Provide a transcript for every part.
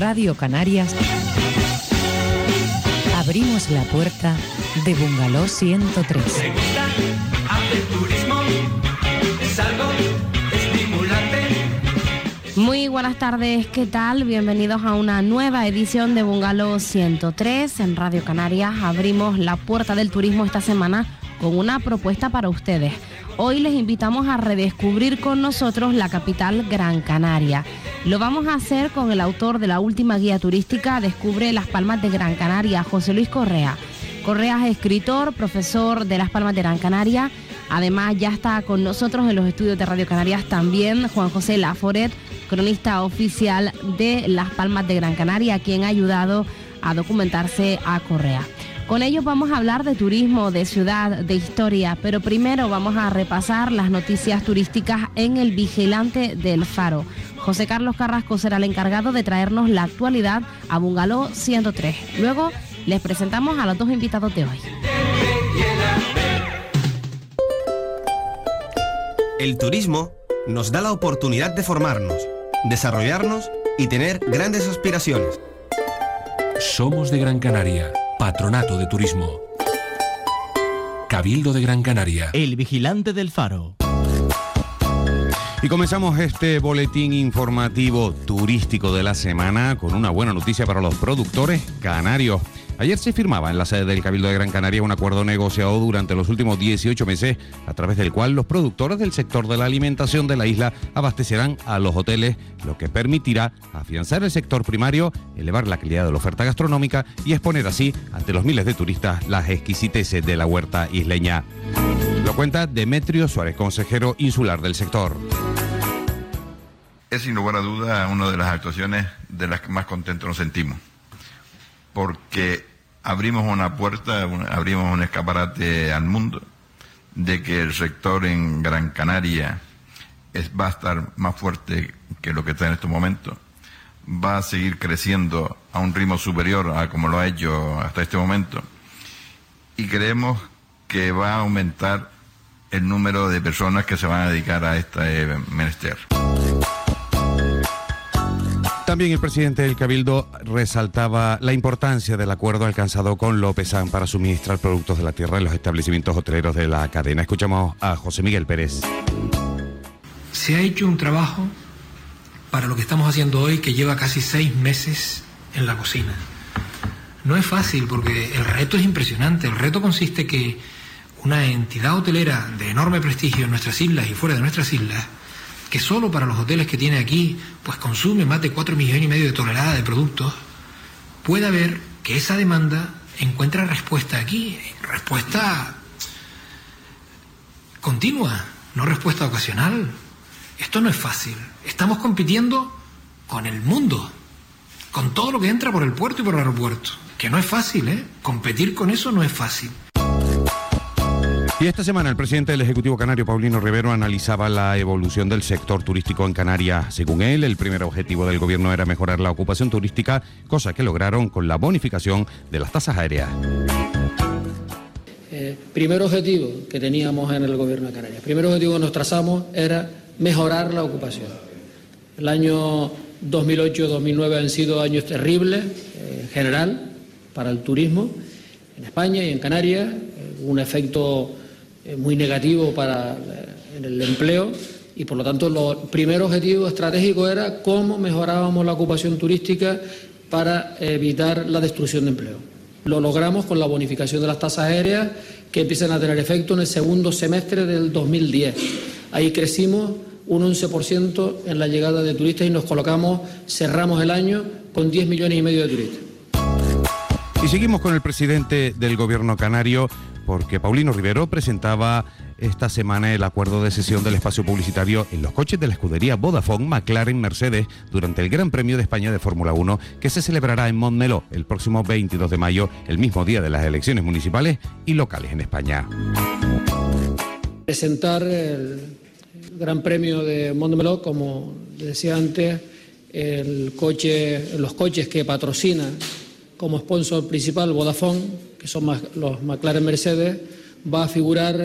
Radio Canarias, abrimos la puerta de Bungalow 103. Me gusta hacer turismo, es algo estimulante. Muy buenas tardes, ¿qué tal? Bienvenidos a una nueva edición de Bungalow 103 en Radio Canarias. Abrimos la puerta del turismo esta semana con una propuesta para ustedes. Hoy les invitamos a redescubrir con nosotros la capital Gran Canaria. Lo vamos a hacer con el autor de la última guía turística Descubre Las Palmas de Gran Canaria, José Luis Correa. Correa es escritor, profesor de Las Palmas de Gran Canaria. Además, ya está con nosotros en los estudios de Radio Canarias también Juan José Laforet, cronista oficial de Las Palmas de Gran Canaria, quien ha ayudado a documentarse a Correa. Con ellos vamos a hablar de turismo, de ciudad, de historia, pero primero vamos a repasar las noticias turísticas en El Vigilante del Faro. José Carlos Carrasco será el encargado de traernos la actualidad a Bungalow 103. Luego les presentamos a los dos invitados de hoy. El turismo nos da la oportunidad de formarnos, desarrollarnos y tener grandes aspiraciones. Somos de Gran Canaria, Patronato de Turismo. Cabildo de Gran Canaria. El Vigilante del Faro. Y comenzamos este boletín informativo turístico de la semana con una buena noticia para los productores canarios. Ayer se firmaba en la sede del Cabildo de Gran Canaria un acuerdo negociado durante los últimos 18 meses, a través del cual los productores del sector de la alimentación de la isla abastecerán a los hoteles, lo que permitirá afianzar el sector primario, elevar la calidad de la oferta gastronómica y exponer así ante los miles de turistas las exquisiteces de la huerta isleña. Lo cuenta Demetrio Suárez, consejero insular del sector. Es sin lugar a duda una de las actuaciones de las que más contentos nos sentimos, porque abrimos una puerta, abrimos un escaparate al mundo de que el sector en Gran Canaria va a estar más fuerte que lo que está en estos momentos, va a seguir creciendo a un ritmo superior a como lo ha hecho hasta este momento, y creemos que va a aumentar el número de personas que se van a dedicar a este menester. También el presidente del Cabildo resaltaba la importancia del acuerdo alcanzado con Lopezán para suministrar productos de la tierra en los establecimientos hoteleros de la cadena. Escuchamos a José Miguel Pérez. Se ha hecho un trabajo para lo que estamos haciendo hoy que lleva casi 6 meses en la cocina. No es fácil porque el reto es impresionante. El reto consiste que una entidad hotelera de enorme prestigio en nuestras islas y fuera de nuestras islas, que solo para los hoteles que tiene aquí pues consume más de 4,5 millones de toneladas de productos, pueda ver que esa demanda encuentra respuesta aquí, respuesta continua, no respuesta ocasional. Esto no es fácil. Estamos compitiendo con el mundo, con todo lo que entra por el puerto y por el aeropuerto, que no es fácil, ¿eh? Competir con eso no es fácil. Y esta semana el presidente del Ejecutivo Canario, Paulino Rivero, analizaba la evolución del sector turístico en Canarias. Según él, el primer objetivo del gobierno era mejorar la ocupación turística, cosa que lograron con la bonificación de las tasas aéreas. Primer objetivo que teníamos en el gobierno de Canarias, primer objetivo que nos trazamos era mejorar la ocupación. El año 2008-2009 han sido años terribles en general para el turismo en España y en Canarias, un efecto muy negativo para el empleo, y por lo tanto el primer objetivo estratégico era cómo mejorábamos la ocupación turística para evitar la destrucción de empleo. Lo logramos con la bonificación de las tasas aéreas, que empiezan a tener efecto en el segundo semestre del 2010. Ahí crecimos un 11% en la llegada de turistas y cerramos el año con 10,5 millones de turistas. Y seguimos con el presidente del gobierno canario, porque Paulino Rivero presentaba esta semana el acuerdo de cesión del espacio publicitario en los coches de la escudería Vodafone, McLaren, Mercedes durante el Gran Premio de España de Fórmula 1, que se celebrará en Montmeló el próximo 22 de mayo, el mismo día de las elecciones municipales y locales en España. Presentar el Gran Premio de Montmeló, como decía antes, los coches que patrocina como sponsor principal Vodafone, que son los McLaren Mercedes, va a figurar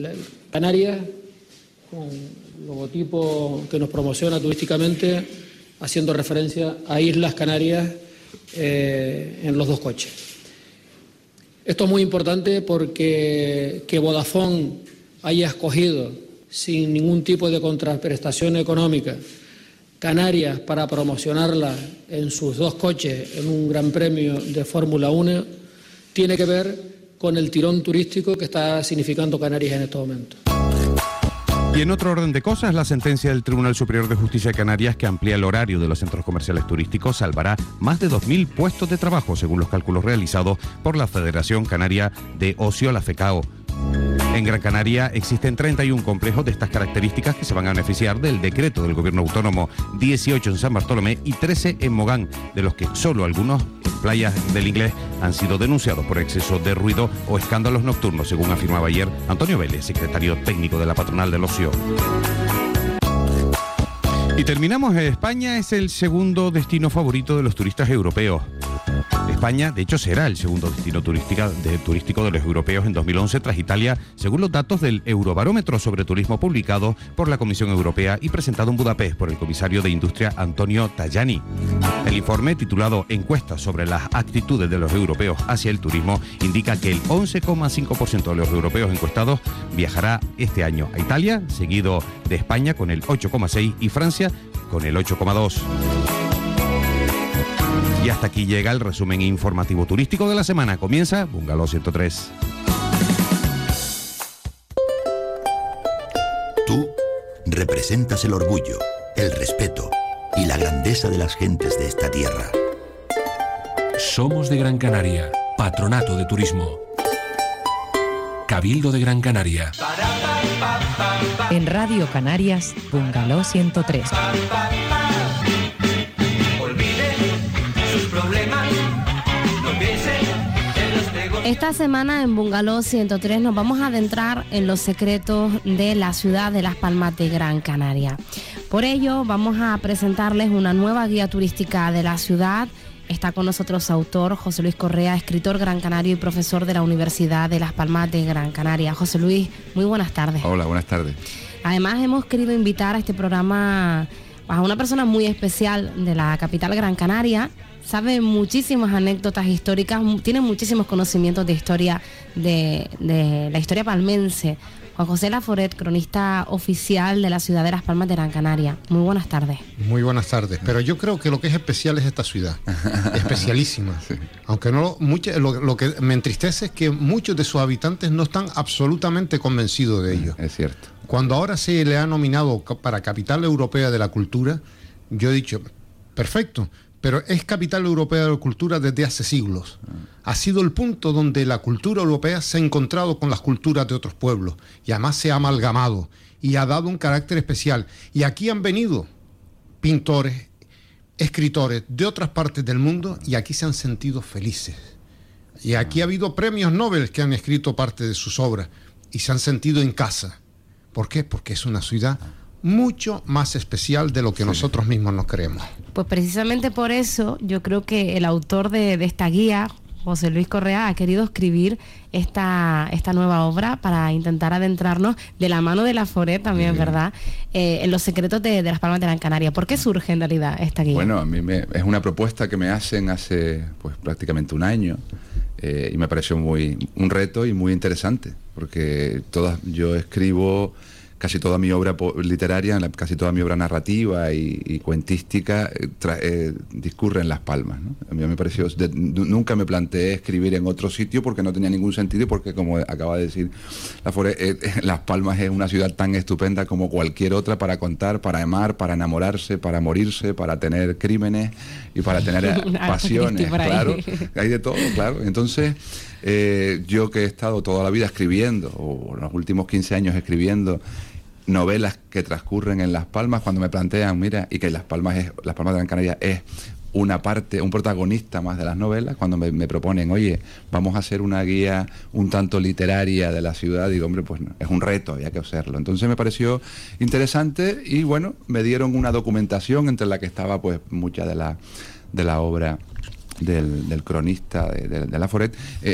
Canarias con logotipo que nos promociona turísticamente haciendo referencia a Islas Canarias en los 2 coches. Esto es muy importante porque que Vodafone haya escogido sin ningún tipo de contraprestación económica Canarias para promocionarla en sus 2 coches en un Gran Premio de Fórmula 1 tiene que ver con el tirón turístico que está significando Canarias en estos momentos. Y en otro orden de cosas, la sentencia del Tribunal Superior de Justicia de Canarias que amplía el horario de los centros comerciales turísticos salvará más de 2.000 puestos de trabajo, según los cálculos realizados por la Federación Canaria de Ocio, la FECAO. En Gran Canaria existen 31 complejos de estas características que se van a beneficiar del decreto del Gobierno Autónomo, 18 en San Bartolomé y 13 en Mogán, de los que solo algunos playas del Inglés han sido denunciados por exceso de ruido o escándalos nocturnos, según afirmaba ayer Antonio Vélez, secretario técnico de la Patronal del Ocio. Y terminamos. España es el segundo destino favorito de los turistas europeos. España, de hecho, será el segundo destino turístico de los europeos en 2011 tras Italia, según los datos del Eurobarómetro sobre turismo publicado por la Comisión Europea y presentado en Budapest por el comisario de Industria Antonio Tajani. El informe, titulado Encuesta sobre las actitudes de los europeos hacia el turismo, indica que el 11,5% de los europeos encuestados viajará este año a Italia, seguido de España con el 8,6% y Francia con el 8,2%. Y hasta aquí llega el resumen informativo turístico de la semana. Comienza Bungalow 103. Tú representas el orgullo, el respeto y la grandeza de las gentes de esta tierra. Somos de Gran Canaria, Patronato de Turismo. Cabildo de Gran Canaria. En Radio Canarias, Bungalow 103. Esta semana en Bungalow 103 nos vamos a adentrar en los secretos de la ciudad de Las Palmas de Gran Canaria. Por ello vamos a presentarles una nueva guía turística de la ciudad. Está con nosotros su autor, José Luis Correa, escritor gran canario y profesor de la Universidad de Las Palmas de Gran Canaria. José Luis, muy buenas tardes. Hola, buenas tardes. Además hemos querido invitar a este programa a una persona muy especial de la capital Gran Canaria. Sabe muchísimas anécdotas históricas, tiene muchísimos conocimientos de historia, de la historia palmense. Juan José Laforet, cronista oficial de la ciudad de Las Palmas de Gran Canaria. Muy buenas tardes. Muy buenas tardes. Pero yo creo que lo que es especial es esta ciudad. Especialísima. Sí. Aunque no lo que me entristece es que muchos de sus habitantes no están absolutamente convencidos de ello. Es cierto. Cuando ahora se le ha nominado para Capital Europea de la Cultura, yo he dicho, perfecto, pero es capital europea de la cultura desde hace siglos. Ha sido el punto donde la cultura europea se ha encontrado con las culturas de otros pueblos y además se ha amalgamado y ha dado un carácter especial. Y aquí han venido pintores, escritores de otras partes del mundo y aquí se han sentido felices. Y aquí ha habido premios Nobel que han escrito parte de sus obras y se han sentido en casa. ¿Por qué? Porque es una ciudad mucho más especial de lo que nosotros mismos nos creemos. Pues precisamente por eso yo creo que el autor de esta guía, José Luis Correa, ha querido escribir esta nueva obra para intentar adentrarnos de la mano de Laforet también, ¿verdad? En los secretos de Las Palmas de Gran Canaria. ¿Por qué surge en realidad esta guía? Bueno, a mí es una propuesta que me hacen hace pues prácticamente un año y me pareció un reto y muy interesante, porque yo escribo casi toda mi obra literaria, casi toda mi obra narrativa y cuentística discurre en Las Palmas, ¿no? A mí me pareció, nunca me planteé escribir en otro sitio porque no tenía ningún sentido, porque como acaba de decir Las Palmas es una ciudad tan estupenda como cualquier otra para contar, para amar, para enamorarse, para morirse, para tener crímenes y para tener pasiones, claro, hay de todo, claro. Entonces yo que he estado toda la vida escribiendo, o los últimos 15 años escribiendo novelas que transcurren en Las Palmas, cuando me plantean, mira, y que Las Palmas de Gran Canaria es una parte, un protagonista más de las novelas, cuando me proponen, oye, vamos a hacer una guía un tanto literaria de la ciudad, digo, hombre, pues no, es un reto, había que hacerlo. Entonces me pareció interesante y bueno, me dieron una documentación entre la que estaba pues mucha de la obra del cronista de Laforet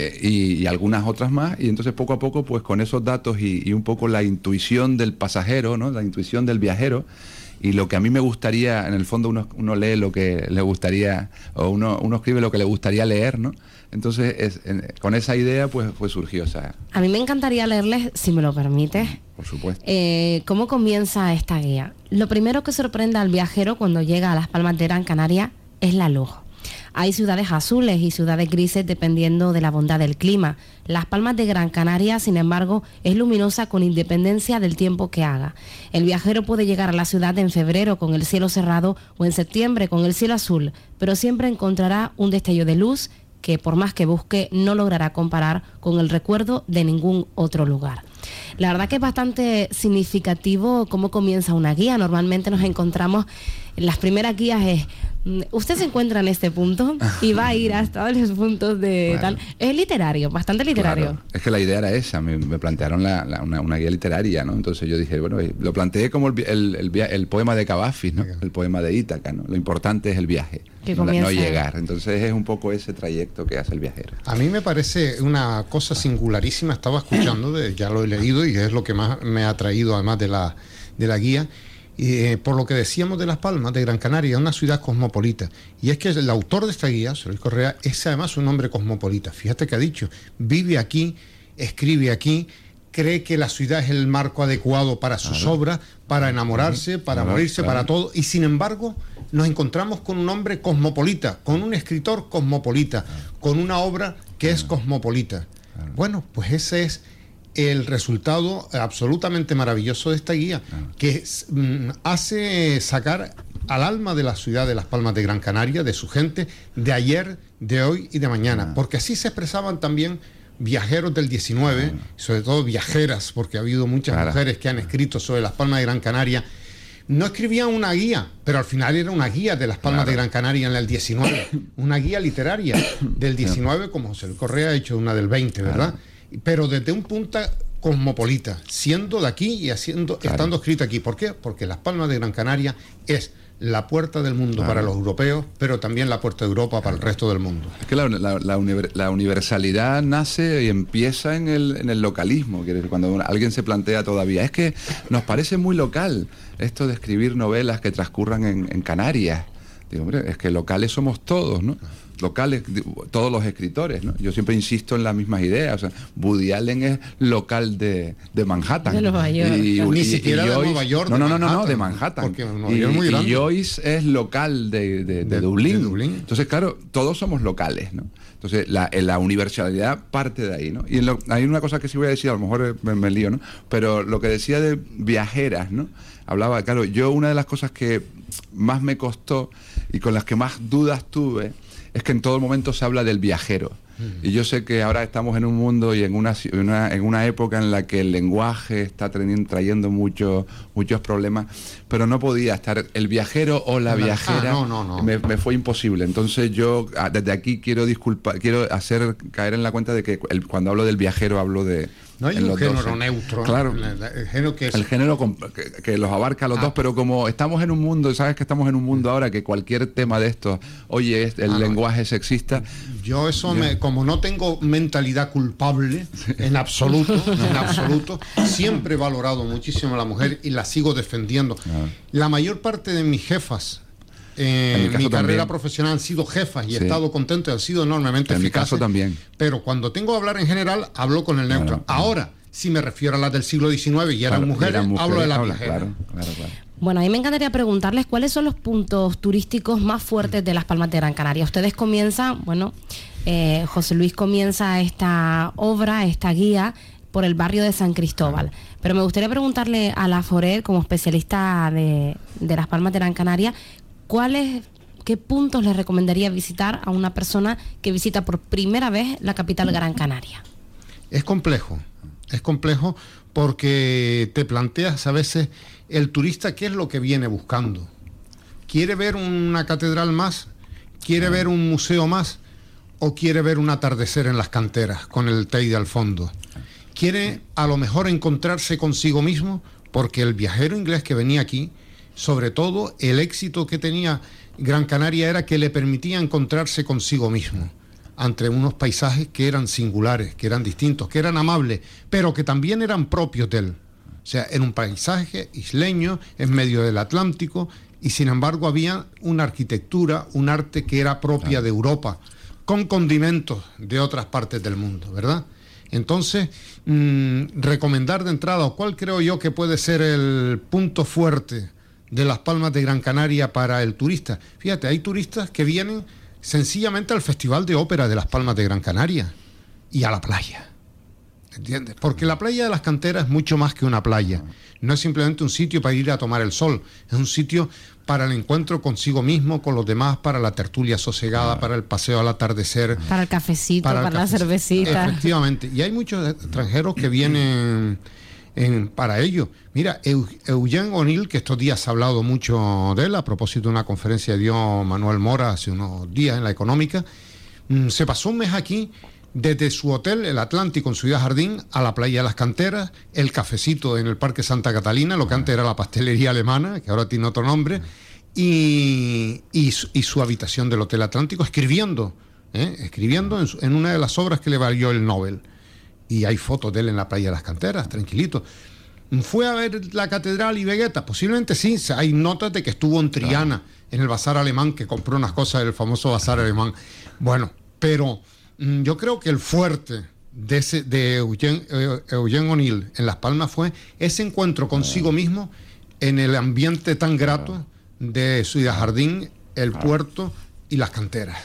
y algunas otras más, y entonces poco a poco pues con esos datos y un poco la intuición del pasajero, ¿no? La intuición del viajero Y lo que a mí me gustaría, en el fondo uno lee lo que le gustaría, o uno escribe lo que le gustaría leer, ¿no? Entonces, con esa idea, pues surgió esa... A mí me encantaría leerles, si me lo permites. Por supuesto. ¿Cómo comienza esta guía? Lo primero que sorprende al viajero cuando llega a Las Palmas de Gran Canaria es la luz. Hay ciudades azules y ciudades grises dependiendo de la bondad del clima. Las Palmas de Gran Canaria, sin embargo, es luminosa con independencia del tiempo que haga. El viajero puede llegar a la ciudad en febrero con el cielo cerrado o en septiembre con el cielo azul, pero siempre encontrará un destello de luz que por más que busque no logrará comparar con el recuerdo de ningún otro lugar. La verdad que es bastante significativo cómo comienza una guía. Normalmente nos encontramos, en las primeras guías es, usted se encuentra en este punto y va a ir hasta los puntos de tal. Es literario, bastante literario. Claro. Es que la idea era esa, me plantearon una guía literaria, ¿no? Entonces yo dije, bueno, lo planteé como el poema de Cavafis, ¿no? El poema de Ítaca, ¿no? Lo importante es el viaje, no llegar. Entonces es un poco ese trayecto que hace el viajero. A mí me parece una cosa singularísima, estaba escuchando, ya lo he leído y es lo que más me ha atraído además de la guía. Por lo que decíamos de Las Palmas de Gran Canaria, una ciudad cosmopolita, y es que el autor de esta guía, José Luis Correa, es además un hombre cosmopolita. Fíjate que ha dicho, vive aquí, escribe aquí, cree que la ciudad es el marco adecuado para sus obras, para enamorarse, para morirse, para todo, y sin embargo nos encontramos con un hombre cosmopolita, con un escritor cosmopolita, con una obra que es cosmopolita. Bueno, pues ese es el resultado absolutamente maravilloso de esta guía, que hace sacar al alma de la ciudad de Las Palmas de Gran Canaria, de su gente, de ayer, de hoy y de mañana, porque así se expresaban también viajeros del 19, sobre todo viajeras, porque ha habido muchas mujeres que han escrito sobre Las Palmas de Gran Canaria. No escribían una guía, pero al final era una guía de Las Palmas de Gran Canaria en el 19, una guía literaria del 19, como José Luis Correa ha hecho una del 20, ¿verdad? Pero desde un punto cosmopolita, siendo de aquí y estando escrito aquí. ¿Por qué? Porque Las Palmas de Gran Canaria es la puerta del mundo para los europeos, pero también la puerta de Europa para el resto del mundo. Es que la universalidad nace y empieza en el localismo. Cuando alguien se plantea todavía, es que nos parece muy local esto de escribir novelas que transcurran en Canarias. Digo, hombre, es que locales somos todos, ¿no? Locales, todos los escritores, ¿no? Yo siempre insisto en las mismas ideas. O sea, Woody Allen es local de Manhattan. De Nueva York. Ni siquiera de Nueva York. No, de Manhattan. Porque Nueva York es muy grande. Y Joyce es local de Dublín. Entonces, claro, todos somos locales, ¿no? Entonces, la universalidad parte de ahí, ¿no? Y hay una cosa que sí voy a decir, a lo mejor me lío, ¿no? Pero lo que decía de viajeras, ¿no? Hablaba, claro, yo una de las cosas que más me costó y con las que más dudas tuve es que en todo momento se habla del viajero. Y yo sé que ahora estamos en un mundo y en una época en la que el lenguaje está trayendo muchos problemas, pero no podía estar el viajero o la viajera. No. Me fue imposible. Entonces yo desde aquí quiero hacer caer en la cuenta de que cuando hablo del viajero hablo de... No hay un género neutro. Claro. El género que es... El género que los abarca a los dos, pero como estamos en un mundo, sabes que estamos en un mundo ahora que cualquier tema de estos, oye, el lenguaje sexista. Yo como no tengo mentalidad culpable, en absoluto, siempre he valorado muchísimo a la mujer y la sigo defendiendo. La mayor parte de mis jefas en mi carrera profesional han sido jefas y he estado contento y han sido enormemente eficaces. En mi caso también. Pero cuando tengo que hablar en general, hablo con el neutro. Ahora, si me refiero a las del siglo XIX y eran mujeres, hablo de la viajera. Claro. Bueno, a mí me encantaría preguntarles cuáles son los puntos turísticos más fuertes de Las Palmas de Gran Canaria. Ustedes comienzan, José Luis comienza esta obra, esta guía, por el barrio de San Cristóbal. Pero me gustaría preguntarle a la Foret, como especialista de Las Palmas de Gran Canaria, ¿qué puntos le recomendaría visitar a una persona que visita por primera vez la capital Gran Canaria? Es complejo porque te planteas a veces el turista qué es lo que viene buscando. ¿Quiere ver una catedral más? ¿Quiere ver un museo más? ¿O quiere ver un atardecer en las canteras con el Teide al fondo? ¿Quiere a lo mejor encontrarse consigo mismo? Porque el viajero inglés que venía aquí, sobre todo el éxito que tenía Gran Canaria era que le permitía encontrarse consigo mismo ante unos paisajes que eran singulares, que eran distintos, que eran amables, pero que también eran propios de él. O sea, era un paisaje isleño en medio del Atlántico y sin embargo había una arquitectura, un arte que era propia de Europa, con condimentos de otras partes del mundo, ¿verdad? Entonces, recomendar de entrada, o cuál creo yo que puede ser el punto fuerte de Las Palmas de Gran Canaria para el turista. Fíjate, hay turistas que vienen sencillamente al Festival de Ópera de Las Palmas de Gran Canaria y a la playa. ¿Entiendes? Porque la playa de las Canteras es mucho más que una playa. No es simplemente un sitio para ir a tomar el sol. Es un sitio para el encuentro consigo mismo, con los demás, para la tertulia sosegada, para el paseo al atardecer. Para el cafecito, para la cervecita. Efectivamente. Y hay muchos extranjeros que vienen para ello. Mira, Eugene O'Neill, que estos días se ha hablado mucho de él, a propósito de una conferencia que dio Manuel Mora hace unos días en La Económica, se pasó un mes aquí, desde su hotel, el Atlántico, en Ciudad Jardín, a la playa de las Canteras, el cafecito en el Parque Santa Catalina, lo que antes era la pastelería alemana, que ahora tiene otro nombre, y su habitación del Hotel Atlántico, escribiendo en una de las obras que le valió el Nobel. Y hay fotos de él en la playa de las Canteras, tranquilito. ¿Fue a ver la catedral y Vegueta? Posiblemente sí, hay notas de que estuvo en Triana, en el bazar alemán, que compró unas cosas del famoso bazar alemán. Bueno, pero yo creo que el fuerte de Eugene O'Neill en Las Palmas fue ese encuentro consigo mismo en el ambiente tan grato de Ciudad Jardín, el puerto y las canteras.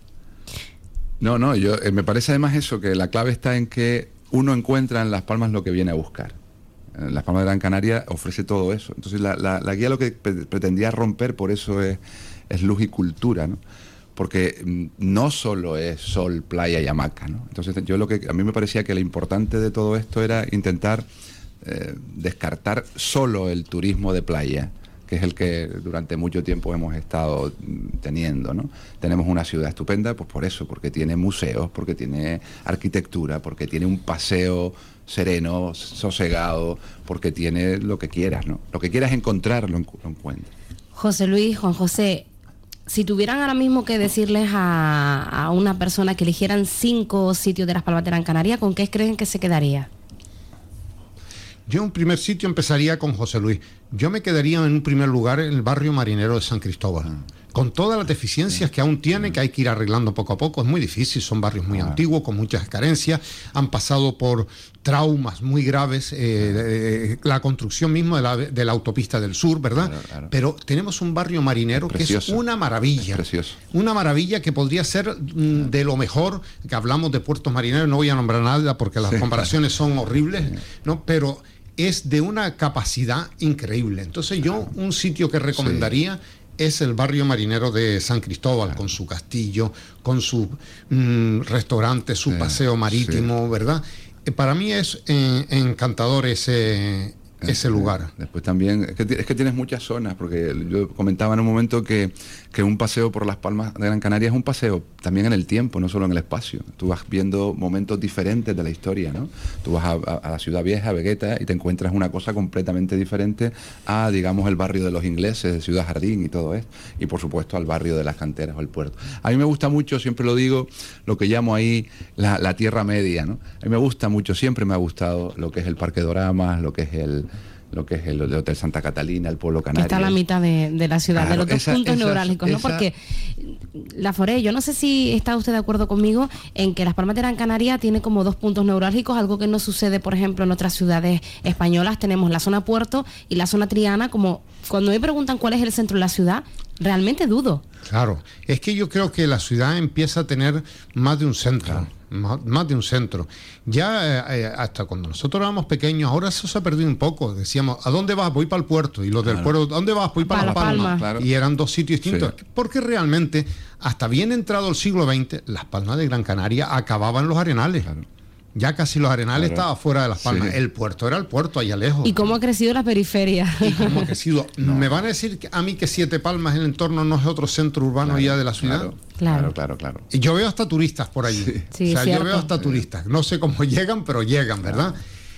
No, me parece además eso, que la clave está en que uno encuentra en Las Palmas lo que viene a buscar. Las Palmas de Gran Canaria ofrece todo eso. Entonces la guía lo que pretendía romper, por eso es luz y cultura, ¿no? Porque no solo es sol, playa y hamaca, ¿no? Entonces a mí me parecía que lo importante de todo esto era intentar descartar solo el turismo de playa, que es el que durante mucho tiempo hemos estado teniendo, ¿no? Tenemos una ciudad estupenda, pues por eso, porque tiene museos, porque tiene arquitectura, porque tiene un paseo sereno, sosegado, porque tiene lo que quieras, ¿no? Lo que quieras encontrar, lo encuentras. José Luis, Juan José, si tuvieran ahora mismo que decirles a una persona que eligieran 5 sitios de Las Palmas de Gran Canaria, ¿con qué creen que se quedaría? Yo en primer sitio empezaría con José Luis. Yo me quedaría en un primer lugar en el barrio marinero de San Cristóbal. Con todas las deficiencias que aún tiene, que hay que ir arreglando poco a poco. Es muy difícil, son barrios muy antiguos, con muchas carencias. Han pasado por traumas muy graves, la construcción misma de la autopista del sur, ¿verdad? Claro. Pero tenemos un barrio marinero que es una maravilla. Una maravilla que podría ser de lo mejor, que hablamos de puertos marineros, no voy a nombrar nada porque las comparaciones son horribles, ¿no? Pero es de una capacidad increíble. Entonces yo, un sitio que recomendaría es el barrio marinero de San Cristóbal, con su castillo, con su restaurante, su paseo marítimo, ¿verdad? Para mí es encantador ese lugar. Después también, es que tienes muchas zonas, porque yo comentaba en un momento que un paseo por Las Palmas de Gran Canaria es un paseo también en el tiempo, no solo en el espacio. Tú vas viendo momentos diferentes de la historia, ¿no? Tú vas a la ciudad vieja, a Vegueta, y te encuentras una cosa completamente diferente a, digamos, el barrio de los ingleses, de Ciudad Jardín y todo esto. Y por supuesto al barrio de las canteras o el puerto. A mí me gusta mucho, siempre lo digo, lo que llamo ahí la Tierra Media, ¿no? A mí me gusta mucho, siempre me ha gustado lo que es el Parque Doramas, lo que es el Hotel Santa Catalina, el Pueblo Canario. Que está a la mitad de la ciudad, claro, de los dos puntos neurálgicos, ¿no? Porque la Foré, yo no sé si está usted de acuerdo conmigo en que Las Palmas de Gran Canaria tiene como 2 puntos neurálgicos, algo que no sucede, por ejemplo, en otras ciudades españolas. Tenemos la zona Puerto y la zona Triana, como cuando me preguntan cuál es el centro de la ciudad, realmente dudo. Claro, es que yo creo que la ciudad empieza a tener más de un centro. Claro. Más de un centro. Ya hasta cuando nosotros éramos pequeños, ahora eso se ha perdido un poco. Decíamos, ¿a dónde vas? Voy para el puerto. Y los del puerto, ¿a dónde vas? Voy para La Palma. Claro. Y eran 2 sitios distintos. Sí. Porque realmente, hasta bien entrado el siglo XX, Las Palmas de Gran Canaria acababan los Arenales. Claro. Ya casi los Arenales estaban fuera de Las Palmas. Sí. El puerto era el puerto, allá lejos. ¿Y cómo ha crecido la periferia? ¿Y cómo ha crecido? No. ¿Me van a decir a mí que Siete Palmas, el entorno, no es otro centro urbano ya de la ciudad? Claro. Y yo veo hasta turistas por allí. Sí, o sea, yo veo hasta turistas. No sé cómo llegan, pero llegan, ¿verdad?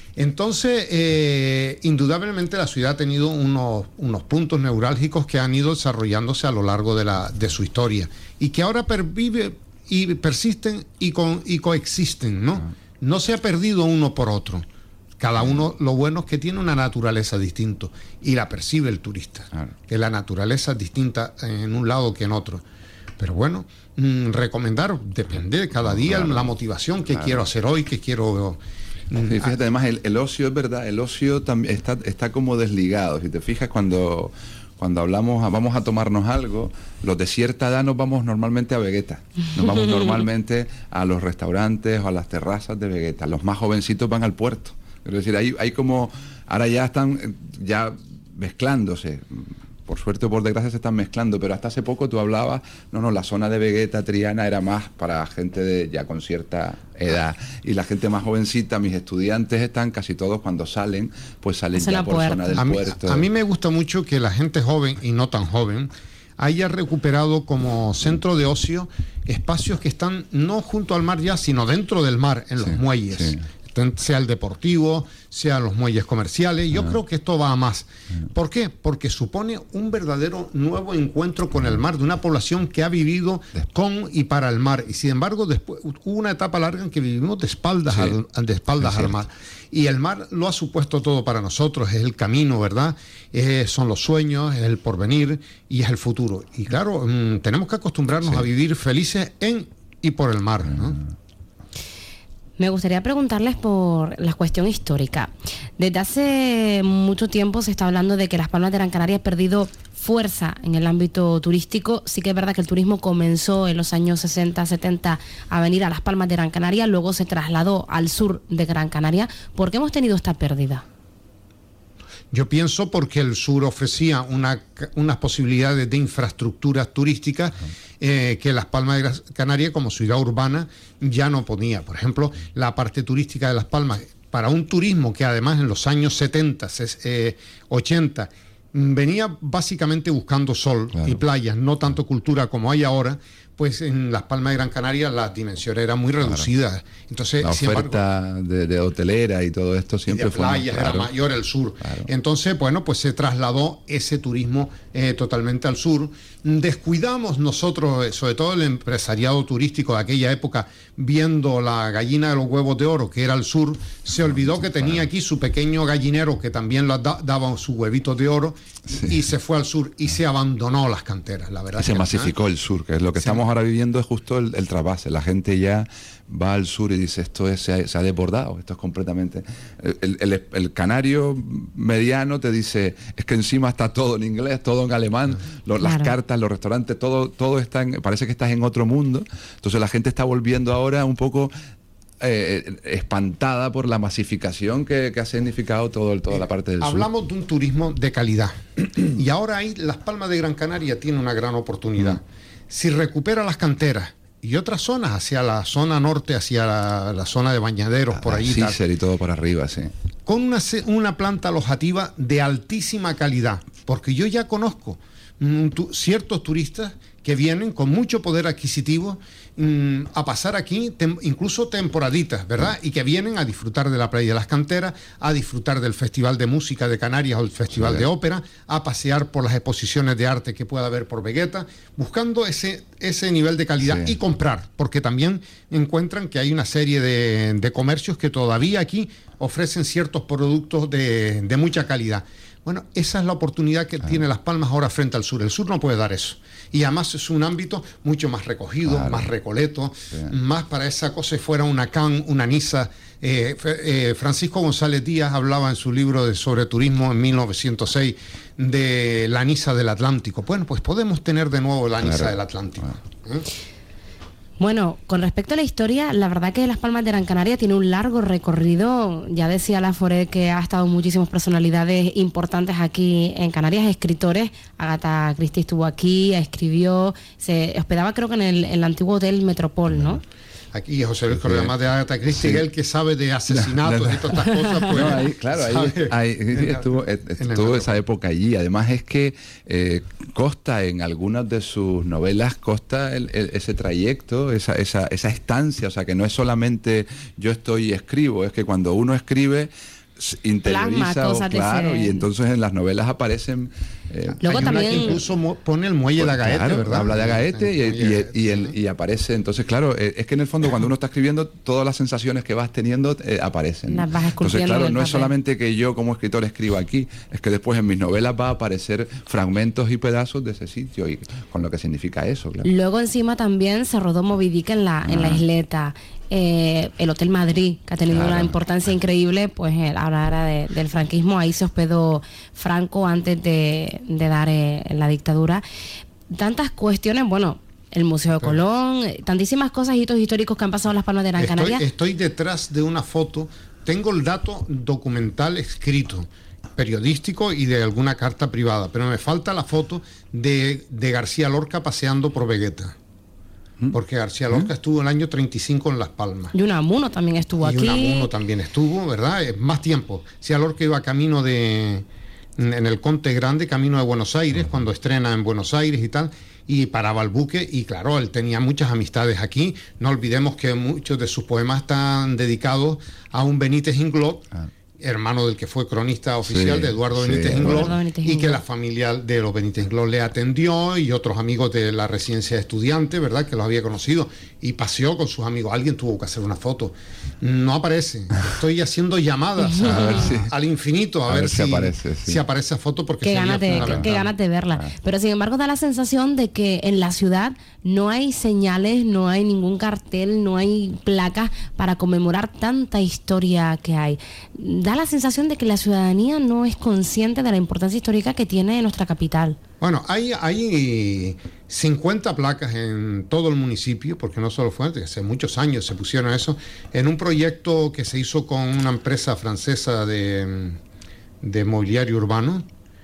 Entonces, indudablemente la ciudad ha tenido unos puntos neurálgicos que han ido desarrollándose a lo largo de su historia y que ahora perviven y persisten y coexisten, ¿no? No se ha perdido uno por otro. Cada uno, lo bueno es que tiene una naturaleza distinta y la percibe el turista, que la naturaleza es distinta en un lado que en otro. Pero bueno, recomendar, depende de cada día, la motivación que quiero hacer hoy, que quiero... Fíjate, además el ocio, es verdad, el ocio también está como desligado. Si te fijas, cuando hablamos, vamos a tomarnos algo, los de cierta edad nos vamos normalmente a Vegeta, nos vamos normalmente a los restaurantes o a las terrazas de Vegeta. Los más jovencitos van al puerto. Es decir, hay como, ahora ya están ya mezclándose. Por suerte o por desgracia se están mezclando, pero hasta hace poco tú hablabas, la zona de Vegeta, Triana, era más para gente ya con cierta edad. Y la gente más jovencita, mis estudiantes están casi todos cuando salen, pues salen ya por zona del puerto. A mí me gusta mucho que la gente joven y no tan joven haya recuperado como centro de ocio espacios que están no junto al mar ya, sino dentro del mar, en los muelles. Sí. Sea el deportivo, sean los muelles comerciales. Yo creo que esto va a más. ¿Por qué? Porque supone un verdadero nuevo encuentro con el mar de una población que ha vivido con y para el mar. Y sin embargo, después hubo una etapa larga en que vivimos de espaldas al mar. Y el mar lo ha supuesto todo para nosotros. Es el camino, ¿verdad? Son los sueños, es el porvenir y es el futuro. Y claro, tenemos que acostumbrarnos a vivir felices en y por el mar, ¿no? Me gustaría preguntarles por la cuestión histórica. Desde hace mucho tiempo se está hablando de que Las Palmas de Gran Canaria ha perdido fuerza en el ámbito turístico. Sí que es verdad que el turismo comenzó en los años 60, 70 a venir a Las Palmas de Gran Canaria, luego se trasladó al sur de Gran Canaria. ¿Por qué hemos tenido esta pérdida? Yo pienso porque el sur ofrecía unas posibilidades de infraestructuras turísticas que Las Palmas de Gran Canaria, como ciudad urbana, ya no ponía. Por ejemplo, la parte turística de Las Palmas, para un turismo que además en los años 70, 80, venía básicamente buscando sol y playas, no tanto cultura como hay ahora, pues en Las Palmas de Gran Canaria las dimensiones eran muy reducidas. Entonces, la oferta de hotelera y todo esto siempre fue playas era mayor el sur. Entonces, bueno, pues se trasladó ese turismo totalmente al sur. Descuidamos nosotros, sobre todo el empresariado turístico de aquella época, viendo la gallina de los huevos de oro, que era el sur, se olvidó que tenía aquí su pequeño gallinero que también daba sus huevitos de oro y se fue al sur y se abandonó las canteras, la verdad. Y se masificó el sur, que es lo que estamos ahora viviendo, es justo el trasvase. La gente ya va al sur y dice, se ha desbordado, esto es completamente... El canario mediano te dice, es que encima está todo en inglés, todo en alemán, las cartas, los restaurantes, todo está parece que estás en otro mundo. Entonces la gente está volviendo ahora un poco espantada por la masificación que ha significado toda la parte del sur. Hablamos de un turismo de calidad y ahora ahí Las Palmas de Gran Canaria tiene una gran oportunidad. Si recupera las canteras y otras zonas, hacia la zona norte, hacia la zona de bañaderos, por ahí y todo por arriba, sí. Con una planta alojativa de altísima calidad, porque yo ya conozco ciertos turistas que vienen con mucho poder adquisitivo a pasar aquí, incluso temporaditas, ¿verdad? Y que vienen a disfrutar de la playa de las canteras, a disfrutar del Festival de Música de Canarias o el Festival de Ópera, a pasear por las exposiciones de arte que pueda haber por Vegeta, buscando ese nivel de calidad y comprar, porque también encuentran que hay una serie de comercios que todavía aquí ofrecen ciertos productos de mucha calidad. Bueno, esa es la oportunidad que tiene Las Palmas ahora frente al sur. El sur no puede dar eso. Y además es un ámbito mucho más recogido, más recoleto, más para esa cosa si fuera una Cannes, una Niza. Francisco González Díaz hablaba en su libro sobre turismo en 1906 de la Niza del Atlántico. Bueno, pues podemos tener de nuevo la Niza del Atlántico. Bueno, con respecto a la historia, la verdad que Las Palmas de Gran Canaria tiene un largo recorrido. Ya decía Laforet que ha estado muchísimas personalidades importantes aquí en Canarias, escritores. Agatha Christie estuvo aquí, escribió, se hospedaba creo que en el antiguo Hotel Metropol, ¿no? Aquí José Luis Correa, además de Agatha Christie, el que sabe de asesinatos y todas estas cosas. Pues, ahí estuvo esa época allí. Además es que consta en algunas de sus novelas, consta ese trayecto, esa estancia, o sea que no es solamente yo estoy y escribo, es que cuando uno escribe interioriza y entonces en las novelas aparecen Luego también incluso pone el muelle de Agaete, claro, ¿verdad? Habla de Agaete y aparece. Entonces, claro, es que en el fondo cuando uno está escribiendo, todas las sensaciones que vas teniendo aparecen. Las vas Entonces, claro, no papel. es solamente que yo como escritor escriba aquí, es que después en mis novelas va a aparecer fragmentos y pedazos de ese sitio y con lo que significa eso, claro. Luego encima también se rodó Moby Dick en la isleta. El Hotel Madrid, que ha tenido una importancia increíble, pues ahora del franquismo, ahí se hospedó Franco antes de dar la dictadura. Tantas cuestiones, bueno, el Museo de Colón, tantísimas cosas, hitos históricos que han pasado en Las Palmas de Gran Canaria. Estoy detrás de una foto, tengo el dato documental escrito, periodístico y de alguna carta privada, pero me falta la foto de García Lorca paseando por Vegueta. Porque García Lorca estuvo en el año 35 en Las Palmas. Y Unamuno también estuvo aquí. Y Unamuno también estuvo, ¿verdad? Más tiempo. García Lorca iba camino en el Conte Grande, camino de Buenos Aires, cuando estrena en Buenos Aires y tal, y paraba el buque, y claro, él tenía muchas amistades aquí. No olvidemos que muchos de sus poemas están dedicados a un Benítez Inglot, hermano del que fue cronista oficial, de Eduardo Benítez Inglot, y que la familia de los Benítez Inglot le atendió, y otros amigos de la residencia de estudiantes, ¿verdad?, que los había conocido, y paseó con sus amigos. Alguien tuvo que hacer una foto. No aparece. Estoy haciendo llamadas al infinito a ver si aparece, si aparece esa foto, porque qué ganas de verla. Pero sin embargo da la sensación de que en la ciudad no hay señales, no hay ningún cartel, no hay placas para conmemorar tanta historia que hay. Da la sensación de que la ciudadanía no es consciente de la importancia histórica que tiene nuestra capital. Bueno, hay 50 placas en todo el municipio, porque no solo fue antes, hace muchos años se pusieron eso, en un proyecto que se hizo con una empresa francesa de mobiliario urbano,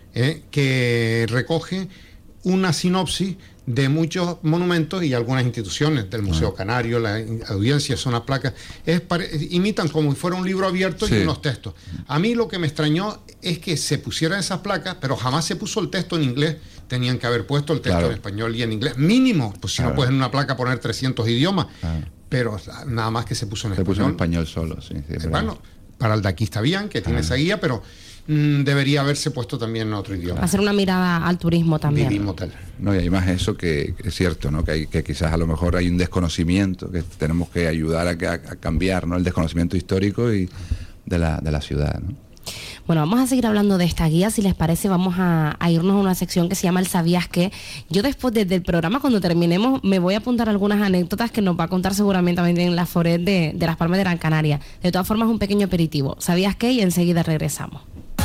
que recoge una sinopsis de muchos monumentos y algunas instituciones del Museo Canario, la audiencia, son las placas, imitan como si fuera un libro abierto y unos textos. A mí lo que me extrañó es que se pusieran esas placas, pero jamás se puso el texto en inglés. Tenían que haber puesto el texto en español y en inglés, mínimo, pues si no puedes en una placa poner 300 idiomas, pero nada más que se puso en español. Se puso en español solo, sí. Bueno, para el de aquí está bien, que tiene esa guía, pero debería haberse puesto también en otro idioma. Hacer una mirada al turismo también. Vivimos tal. No, y además eso que es cierto, ¿no? Que quizás a lo mejor hay un desconocimiento que tenemos que ayudar a cambiar, ¿no? El desconocimiento histórico y de la ciudad, ¿no? Bueno, vamos a seguir hablando de esta guía. Si les parece, vamos a irnos a una sección que se llama El ¿Sabías qué? Yo después del programa, cuando terminemos, me voy a apuntar algunas anécdotas que nos va a contar seguramente también en la Foret de Las Palmas de Gran Canaria. De todas formas, un pequeño aperitivo. ¿Sabías qué? Y enseguida regresamos.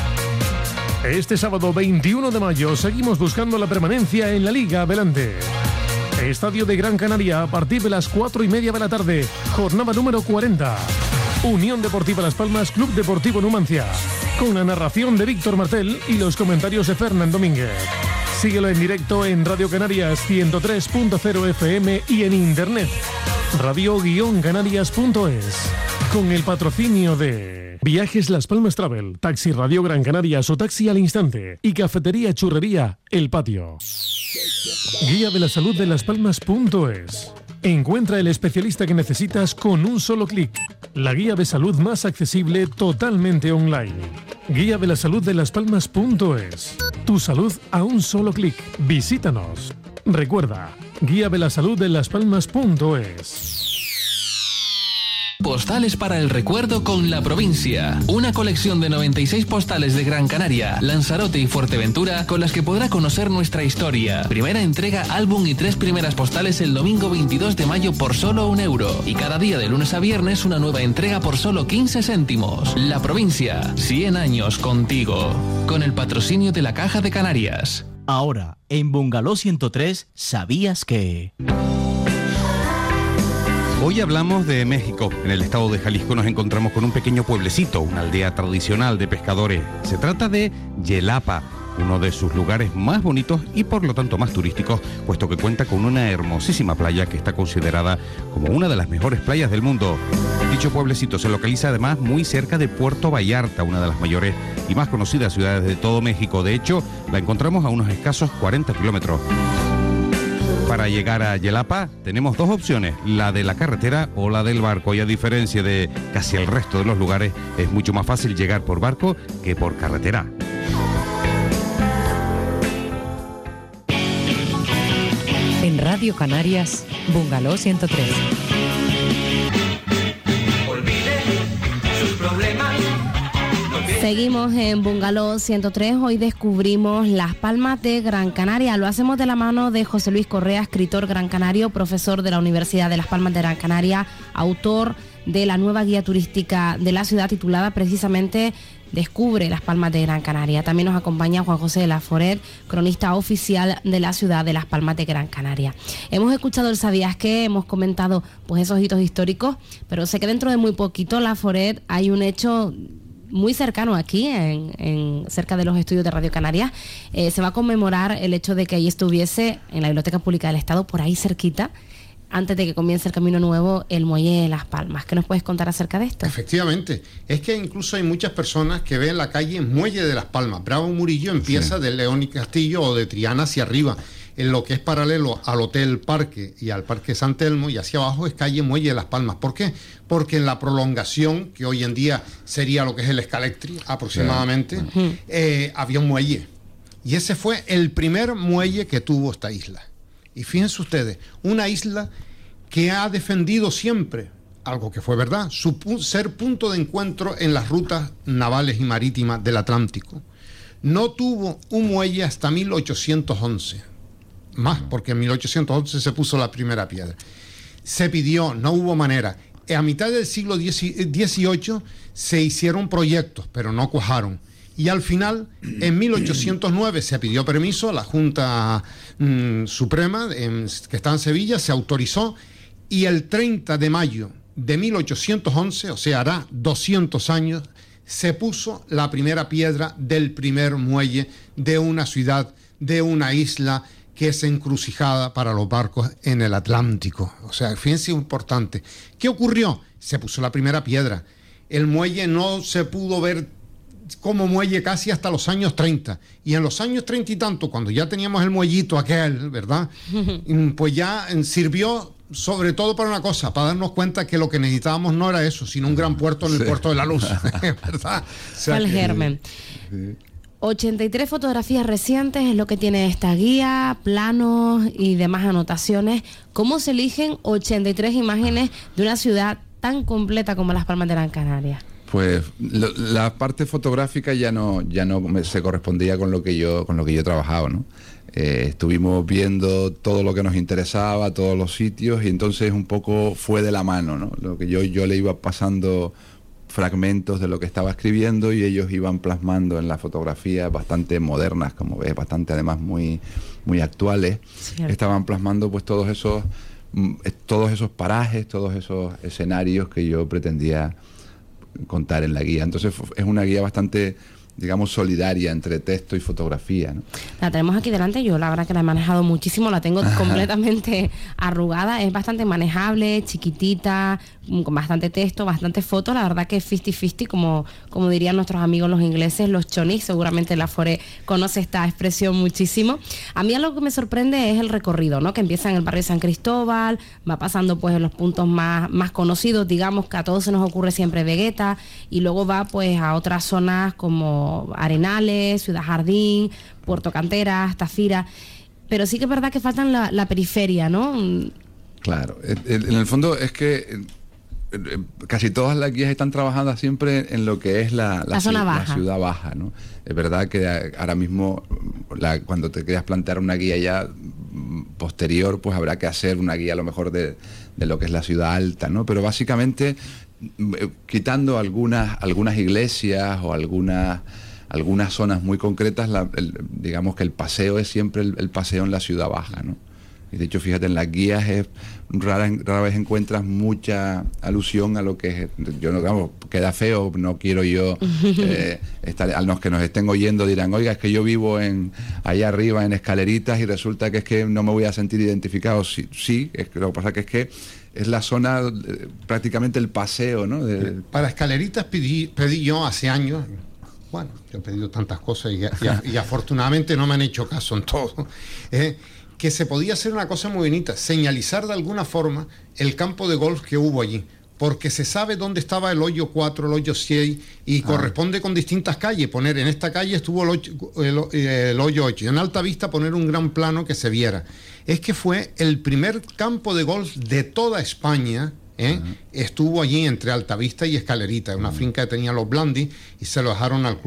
Este sábado 21 de mayo seguimos buscando la permanencia en la Liga Adelante. Estadio de Gran Canaria a partir de las 4:30 de la tarde. Jornada número 40. Unión Deportiva Las Palmas, Club Deportivo Numancia. Con la narración de Víctor Martel y los comentarios de Fernán Domínguez. Síguelo en directo en Radio Canarias 103.0 FM y en internet radio-canarias.es. Con el patrocinio de Viajes Las Palmas Travel, Taxi Radio Gran Canarias o Taxi al Instante y Cafetería Churrería El Patio. Guía de la Salud de Las Palmas.es. Encuentra el especialista que necesitas con un solo clic. La guía de salud más accesible totalmente online. Guía de la Salud de Las Palmas.es. Tu salud a un solo clic. Visítanos. Recuerda, Guía de la Salud de Las Palmas.es. Postales para el recuerdo con La Provincia. Una colección de 96 postales de Gran Canaria, Lanzarote y Fuerteventura con las que podrá conocer nuestra historia. Primera entrega, álbum y 3 primeras postales el domingo 22 de mayo por solo €1. Y cada día de lunes a viernes una nueva entrega por solo 15 céntimos. La Provincia, 100 años contigo. Con el patrocinio de la Caja de Canarias. Ahora, en Bungalow 103, ¿sabías qué? Hoy hablamos de México. En el estado de Jalisco nos encontramos con un pequeño pueblecito, una aldea tradicional de pescadores. Se trata de Yelapa, uno de sus lugares más bonitos y por lo tanto más turísticos, puesto que cuenta con una hermosísima playa que está considerada como una de las mejores playas del mundo. Dicho pueblecito se localiza además muy cerca de Puerto Vallarta, una de las mayores y más conocidas ciudades de todo México. De hecho, la encontramos a unos escasos 40 kilómetros. Para llegar a Yelapa tenemos dos opciones, la de la carretera o la del barco, y a diferencia de casi el resto de los lugares, es mucho más fácil llegar por barco que por carretera. Radio Canarias, Bungalow 103. Seguimos en Bungalow 103, hoy descubrimos Las Palmas de Gran Canaria. Lo hacemos de la mano de José Luis Correa, escritor gran canario, profesor de la Universidad de Las Palmas de Gran Canaria, autor de la nueva guía turística de la ciudad titulada precisamente Descubre Las Palmas de Gran Canaria. También nos acompaña Juan José de la Foret, cronista oficial de la ciudad de Las Palmas de Gran Canaria. Hemos escuchado el ¿Sabías qué? Hemos comentado pues esos hitos históricos, pero sé que dentro de muy poquito, la Foret, hay un hecho muy cercano aquí, cerca de los estudios de Radio Canarias. Se va a conmemorar el hecho de que ahí estuviese, en la Biblioteca Pública del Estado, por ahí cerquita, antes de que comience el camino nuevo, el Muelle de Las Palmas. ¿Qué nos puedes contar acerca de esto? Efectivamente, es que incluso hay muchas personas que ven la calle Muelle de Las Palmas. Bravo Murillo empieza de León y Castillo o de Triana hacia arriba, en lo que es paralelo al Hotel Parque y al Parque San Telmo, y hacia abajo es calle Muelle de Las Palmas. ¿Por qué? Porque en la prolongación, que hoy en día sería lo que es el Escalectri aproximadamente, había un muelle. Y ese fue el primer muelle que tuvo esta isla. Y fíjense ustedes, una isla que ha defendido siempre, algo que fue verdad, ser punto de encuentro en las rutas navales y marítimas del Atlántico. No tuvo un muelle hasta 1811. Más, porque en 1811 se puso la primera piedra. Se pidió, no hubo manera. A mitad del siglo XVIII se hicieron proyectos, pero no cuajaron. Y al final, en 1809, se pidió permiso a la Junta Suprema, que está en Sevilla, se autorizó, y el 30 de mayo de 1811, o sea, hará 200 años, se puso la primera piedra del primer muelle de una ciudad, de una isla, que es encrucijada para los barcos en el Atlántico. O sea, fíjense, importante. ¿Qué ocurrió? Se puso la primera piedra. El muelle no se pudo ver como muelle casi hasta los años 30. Y en los años 30 y tanto, cuando ya teníamos el muellito aquel, ¿verdad? Pues ya sirvió sobre todo para una cosa, para darnos cuenta que lo que necesitábamos no era eso, sino un gran puerto en el puerto de la Luz. ¿Verdad? O sea, el germen. 83 fotografías recientes es lo que tiene esta guía, planos y demás anotaciones. ¿Cómo se eligen 83 imágenes de una ciudad tan completa como Las Palmas de Gran Canaria? Pues la parte fotográfica ya no se correspondía con lo que yo trabajaba, ¿no? Estuvimos viendo todo lo que nos interesaba, todos los sitios, y entonces un poco fue de la mano, ¿no? Lo que yo le iba pasando fragmentos de lo que estaba escribiendo y ellos iban plasmando en las fotografías bastante modernas, como ves, bastante además muy actuales. Cierto. Estaban plasmando pues todos esos parajes, todos esos escenarios que yo pretendía contar en la guía. Entonces es una guía bastante, digamos, solidaria entre texto y fotografía, ¿no? La tenemos aquí delante, yo la verdad que la he manejado muchísimo, la tengo completamente arrugada, es bastante manejable, chiquitita, con bastante texto, bastante fotos, la verdad que es 50-50, como dirían nuestros amigos los ingleses, los chonis, seguramente la Foret conoce esta expresión muchísimo. A mí algo que me sorprende es el recorrido, ¿no? Que empieza en el barrio de San Cristóbal, va pasando pues en los puntos más conocidos, digamos que a todos se nos ocurre siempre Vegueta, y luego va pues a otras zonas como Arenales, Ciudad Jardín, Puerto Canteras, Tafira, pero sí que es verdad que faltan la periferia, ¿no? Claro, en el fondo es que casi todas las guías están trabajando siempre en lo que es la zona baja. La ciudad baja, ¿no? Es verdad que ahora mismo cuando te quieras plantear una guía ya posterior, pues habrá que hacer una guía a lo mejor de lo que es la ciudad alta, ¿no? Pero básicamente quitando algunas iglesias o algunas zonas muy concretas, digamos que el paseo es siempre el paseo en la ciudad baja, ¿no? Y de hecho, fíjate, en las guías rara vez encuentras mucha alusión a lo que es, queda feo, no quiero yo a los que nos estén oyendo dirán, oiga, es que yo vivo allá arriba en Escaleritas y resulta que es que no me voy a sentir identificado. Sí, es que lo que pasa que es la zona, prácticamente el paseo, ¿no? Para Escaleritas pedí yo hace años. Bueno, yo he pedido tantas cosas y afortunadamente no me han hecho caso en todo. Que se podía hacer una cosa muy bonita, señalizar de alguna forma el campo de golf que hubo allí, porque se sabe dónde estaba el hoyo 4, el hoyo 6, y corresponde con distintas calles. Poner en esta calle estuvo el hoyo 8, y en Alta Vista poner un gran plano que se viera. es que fue el primer campo de golf de toda España. Estuvo allí entre Altavista y Escalerita, una finca que tenía los Blandi, y se lo dejaron al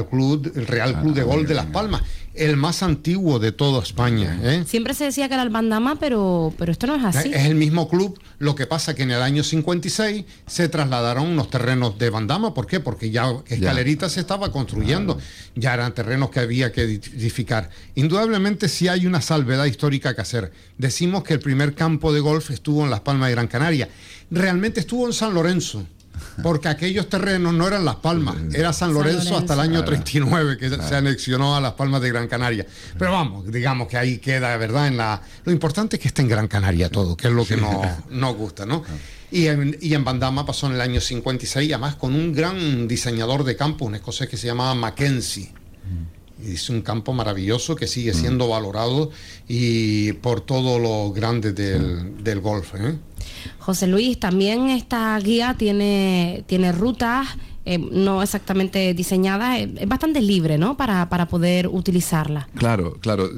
Real Club de Golf de Las Palmas, el más antiguo de toda España. Siempre se decía que era el Bandama, pero esto no es así. Es el mismo club, lo que pasa que en el año 56 se trasladaron unos terrenos de Bandama. ¿Por qué? Porque ya Escalerita se estaba construyendo, ya eran terrenos que había que edificar. Indudablemente sí hay una salvedad histórica que hacer. Decimos que el primer campo de golf estuvo en Las Palmas de Gran Canaria. Realmente estuvo en San Lorenzo, porque aquellos terrenos no eran Las Palmas, era San Lorenzo hasta el año 39, que se anexionó a Las Palmas de Gran Canaria. Pero vamos, digamos que ahí queda, ¿verdad? Lo importante es que esté en Gran Canaria todo, que es lo que nos gusta, ¿no? Y en Bandama pasó en el año 56, además con un gran diseñador de campo, un escocés que se llamaba Mackenzie. Y es un campo maravilloso que sigue siendo valorado y por todos los grandes del golf. José Luis, también esta guía tiene rutas no exactamente diseñadas, es bastante libre, ¿no? Para poder utilizarla. Claro,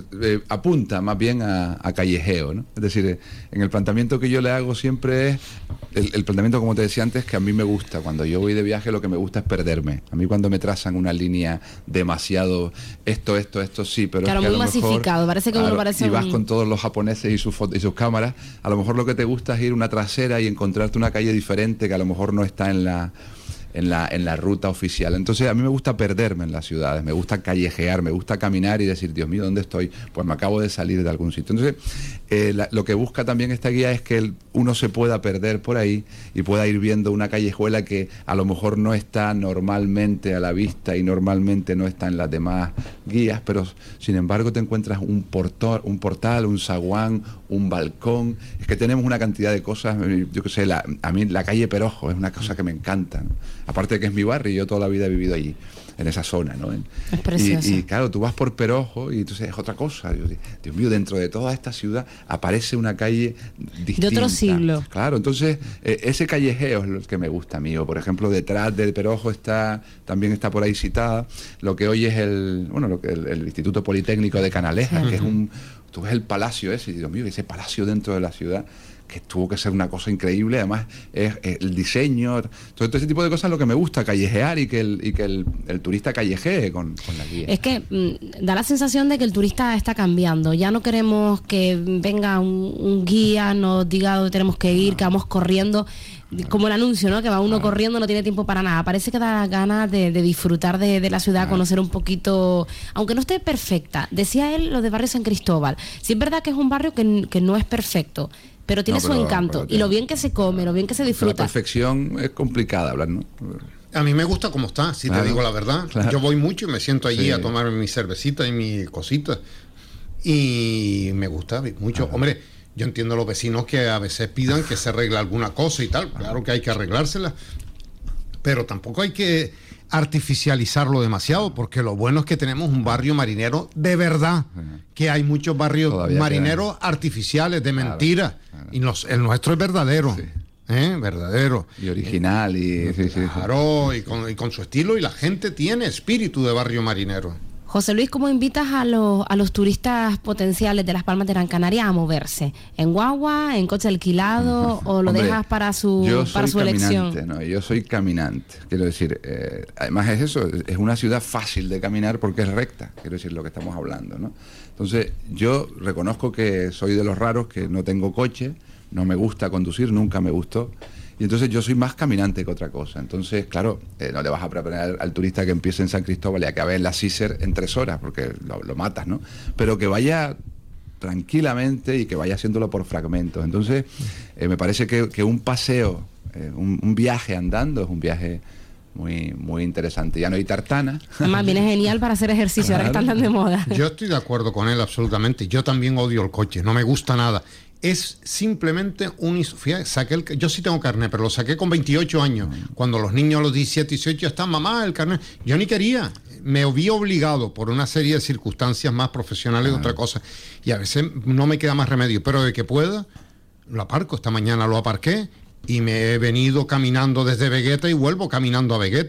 apunta más bien a callejeo, ¿no? Es decir, en el planteamiento que yo le hago siempre es el planteamiento, como te decía antes, que a mí me gusta. Cuando yo voy de viaje, lo que me gusta es perderme. A mí cuando me trazan una línea demasiado esto sí, pero claro, es que muy a lo masificado, mejor, parece que uno parece y vas con todos los japoneses y sus sus cámaras, a lo mejor lo que te gusta es ir una trasera y encontrarte una calle diferente que a lo mejor no está en la ruta oficial. Entonces a mí me gusta perderme en las ciudades, me gusta callejear, me gusta caminar y decir, Dios mío, ¿dónde estoy? Pues me acabo de salir de algún sitio. Entonces lo que busca también esta guía es que uno se pueda perder por ahí y pueda ir viendo una callejuela que a lo mejor no está normalmente a la vista y normalmente no está en las demás guías, pero sin embargo te encuentras un portal, un zaguán, un balcón. Es que tenemos una cantidad de cosas, yo qué sé, a mí la calle Perojo es una cosa que me encanta, ¿no? Aparte de que es mi barrio y yo toda la vida he vivido allí, en esa zona, ¿no? Es precioso. Y claro, tú vas por Perojo y entonces es otra cosa. Dios mío, dentro de toda esta ciudad aparece una calle distinta. De otro siglo. Claro, entonces ese callejeo es lo que me gusta a mí. O por ejemplo, detrás del Perojo también está por ahí citada lo que hoy es el Instituto Politécnico de Canalejas, que es tú ves el palacio ese, y Dios mío, ese palacio dentro de la ciudad, que tuvo que ser una cosa increíble. Además es el diseño, todo ese tipo de cosas es lo que me gusta, callejear y que el turista callejee con la guía. Es que da la sensación de que el turista está cambiando. Ya no queremos que venga un guía, nos diga dónde tenemos que ir, que vamos corriendo, como el anuncio, ¿no? Que va uno corriendo, no tiene tiempo para nada. Parece que da ganas de disfrutar de la ciudad, conocer un poquito, aunque no esté perfecta. Decía él lo de Barrio San Cristóbal. Sí es verdad que es un barrio que no es perfecto, pero tiene su encanto, y lo bien que se come, lo bien que se disfruta. La perfección es complicada hablar, ¿no? A mí me gusta como está, si te digo la verdad. Yo voy mucho y me siento allí a tomar mi cervecita y mis cositas, y me gusta mucho. Hombre, yo entiendo a los vecinos que a veces pidan que se arregle alguna cosa y tal, claro que hay que arreglársela, pero tampoco hay que artificializarlo demasiado, porque lo bueno es que tenemos un barrio marinero de verdad, que hay muchos barrios marineros artificiales, de mentira, y el nuestro es verdadero. Verdadero y original, claro, y con su estilo, y la gente tiene espíritu de barrio marinero. José Luis, ¿cómo invitas a los turistas potenciales de Las Palmas de Gran Canaria a moverse? ¿En guagua, en coche alquilado o lo dejas para su elección? No, yo soy caminante, quiero decir, además es eso, es una ciudad fácil de caminar porque es recta, quiero decir, lo que estamos hablando, ¿no? Entonces, yo reconozco que soy de los raros que no tengo coche, no me gusta conducir, nunca me gustó. Y entonces yo soy más caminante que otra cosa. Entonces, claro, no le vas a preparar al turista que empiece en San Cristóbal y acabe en la Cícer en 3 horas, porque lo matas, ¿no? Pero que vaya tranquilamente y que vaya haciéndolo por fragmentos. Entonces, me parece que un paseo, un viaje andando es un viaje muy, muy interesante. Ya no hay tartana. Además, viene genial para hacer ejercicio, ahora que están tan de moda. Yo estoy de acuerdo con él absolutamente. Yo también odio el coche, no me gusta nada. Es simplemente fíjate, yo sí tengo carnet, pero lo saqué con 28 años. Cuando los niños a los 17, 18 ya están, mamá, el carnet. Yo ni quería. Me vi obligado por una serie de circunstancias más profesionales de otra cosa. Y a veces no me queda más remedio. Pero de que pueda, lo aparco. Esta mañana lo aparqué y me he venido caminando desde Vegueta y vuelvo caminando a Vegueta.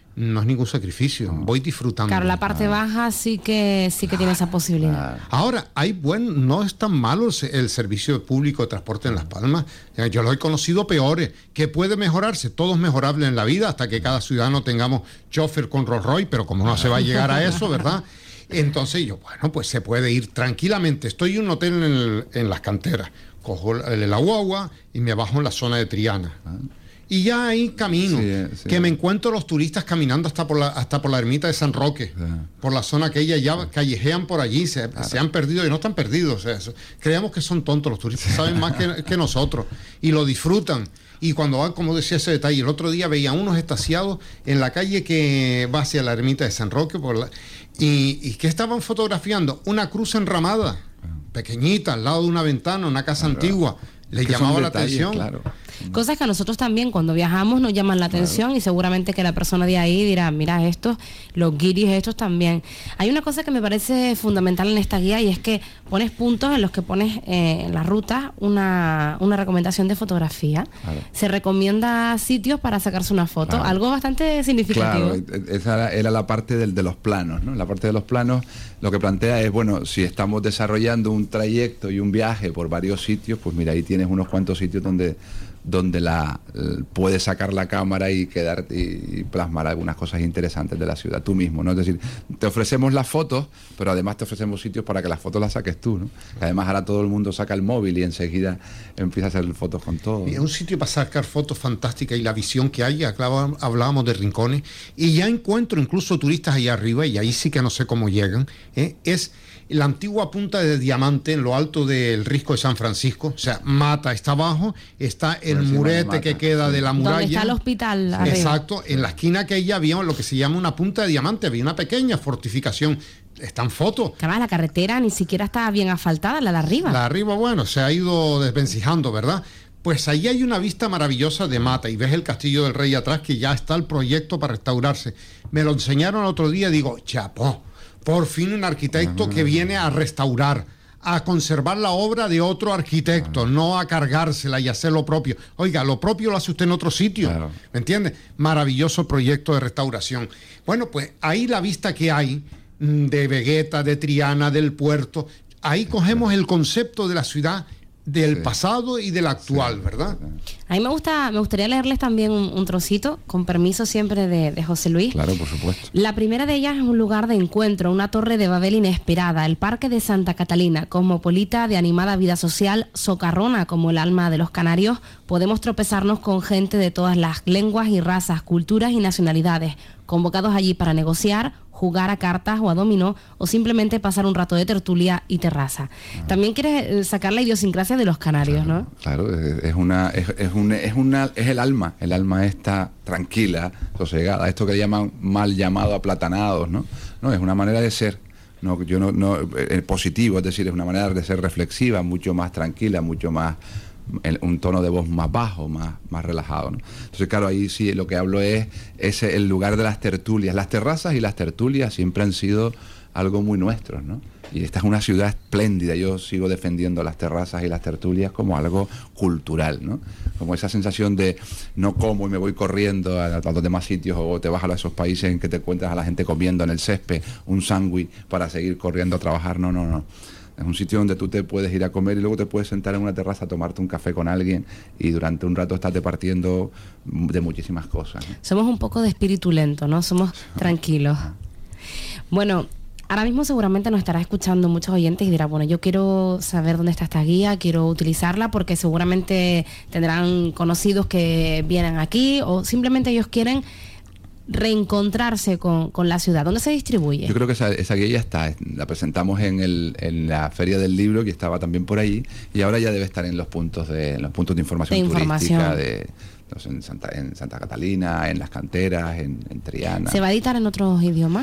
no es ningún sacrificio, voy disfrutando. Claro, la parte baja sí que tiene esa posibilidad. Ahora, no es tan malo el servicio público de transporte en Las Palmas. Yo lo he conocido peores. ¿Que puede mejorarse? Todo es mejorable en la vida, hasta que cada ciudadano tengamos chofer con Rolls Royce, pero como no se va a llegar a eso, ¿verdad? Entonces pues se puede ir tranquilamente. Estoy en un hotel en Las Canteras, cojo la guagua y me bajo en la zona de Triana. Y ya ahí camino, que me encuentro los turistas caminando hasta por la ermita de San Roque, por la zona que ellas ya callejean por allí, se han perdido y no están perdidos. Creemos que son tontos los turistas, saben más que nosotros y lo disfrutan. Y cuando van, como decía ese detalle, el otro día veía unos estaciados en la calle que va hacia la ermita de San Roque y que estaban fotografiando una cruz enramada, pequeñita, al lado de una ventana, una casa antigua. Le llamaba la atención. Claro. Cosas que a nosotros también cuando viajamos nos llaman la atención y seguramente que la persona de ahí dirá, mira estos, los guiris estos también. Hay una cosa que me parece fundamental en esta guía y es que pones puntos en los que pones en la ruta una recomendación de fotografía. Claro. Se recomienda sitios para sacarse una foto, algo bastante significativo. Claro, esa era la parte de los planos, ¿no? La parte de los planos lo que plantea es, bueno, si estamos desarrollando un trayecto y un viaje por varios sitios, pues mira, ahí tienes unos cuantos sitios donde puedes sacar la cámara y quedarte y plasmar algunas cosas interesantes de la ciudad tú mismo, ¿no? Es decir, te ofrecemos las fotos, pero además te ofrecemos sitios para que las fotos las saques tú, ¿no? Además ahora todo el mundo saca el móvil y enseguida empieza a hacer fotos con todo, ¿no? Es un sitio para sacar fotos fantásticas y la visión que hay. Hablábamos de rincones y ya encuentro incluso turistas allá arriba, y ahí sí que no sé cómo llegan, es la antigua punta de Diamante en lo alto del Risco de San Francisco. O sea, Mata está abajo, está el murete que queda de la muralla. Donde está el hospital arriba. Exacto, en la esquina que ella había lo que se llama una punta de Diamante, había una pequeña fortificación. Están fotos. Además, la carretera ni siquiera está bien asfaltada, la de arriba. La de arriba, bueno, se ha ido desvencijando, ¿verdad? Pues ahí hay una vista maravillosa de Mata y ves el Castillo del Rey atrás, que ya está el proyecto para restaurarse. Me lo enseñaron el otro día, digo, chapó. Por fin un arquitecto que viene a restaurar, a conservar la obra de otro arquitecto, no a cargársela y hacer lo propio. Oiga, lo propio lo hace usted en otro sitio, ¿me entiende? Maravilloso proyecto de restauración. Bueno, pues ahí la vista que hay de Vegueta, de Triana, del puerto, ahí cogemos el concepto de la ciudad del pasado y del actual, ¿verdad? A mí me gustaría leerles también un trocito, con permiso siempre de José Luis. Claro, por supuesto. La primera de ellas es un lugar de encuentro, una torre de Babel inesperada, el Parque de Santa Catalina, cosmopolita, de animada vida social, socarrona como el alma de los canarios. Podemos tropezarnos con gente de todas las lenguas y razas, culturas y nacionalidades, convocados allí para negociar, jugar a cartas o a dominó, o simplemente pasar un rato de tertulia y terraza. También quieres sacar la idiosincrasia de los canarios, claro, ¿no? Claro, es el alma está tranquila, sosegada, esto que le llaman mal llamado aplatanados, ¿no? No, es una manera de ser. No, yo no positivo, es decir, es una manera de ser reflexiva, mucho más tranquila, mucho más un tono de voz más bajo, más relajado, ¿no? Entonces, claro, ahí sí lo que hablo es el lugar de las tertulias. Las terrazas y las tertulias siempre han sido algo muy nuestro, ¿no? Y esta es una ciudad espléndida. Yo sigo defendiendo las terrazas y las tertulias como algo cultural, ¿no? Como esa sensación de no como y me voy corriendo a los demás sitios, o te vas a esos países en que te encuentras a la gente comiendo en el césped un sándwich para seguir corriendo a trabajar. No. Es un sitio donde tú te puedes ir a comer y luego te puedes sentar en una terraza a tomarte un café con alguien y durante un rato estás departiendo de muchísimas cosas, ¿no? Somos un poco de espíritu lento, ¿no? Somos tranquilos. Bueno, ahora mismo seguramente nos estará escuchando muchos oyentes y dirá, bueno, yo quiero saber dónde está esta guía, quiero utilizarla, porque seguramente tendrán conocidos que vienen aquí o simplemente ellos quieren reencontrarse con la ciudad. ¿Dónde se distribuye? Yo creo que esa guía ya está. La presentamos en la Feria del Libro, que estaba también por ahí, y ahora ya debe estar en los puntos de información turística en Santa Catalina, en Las Canteras, en Triana. ¿Se va a editar en otros idiomas?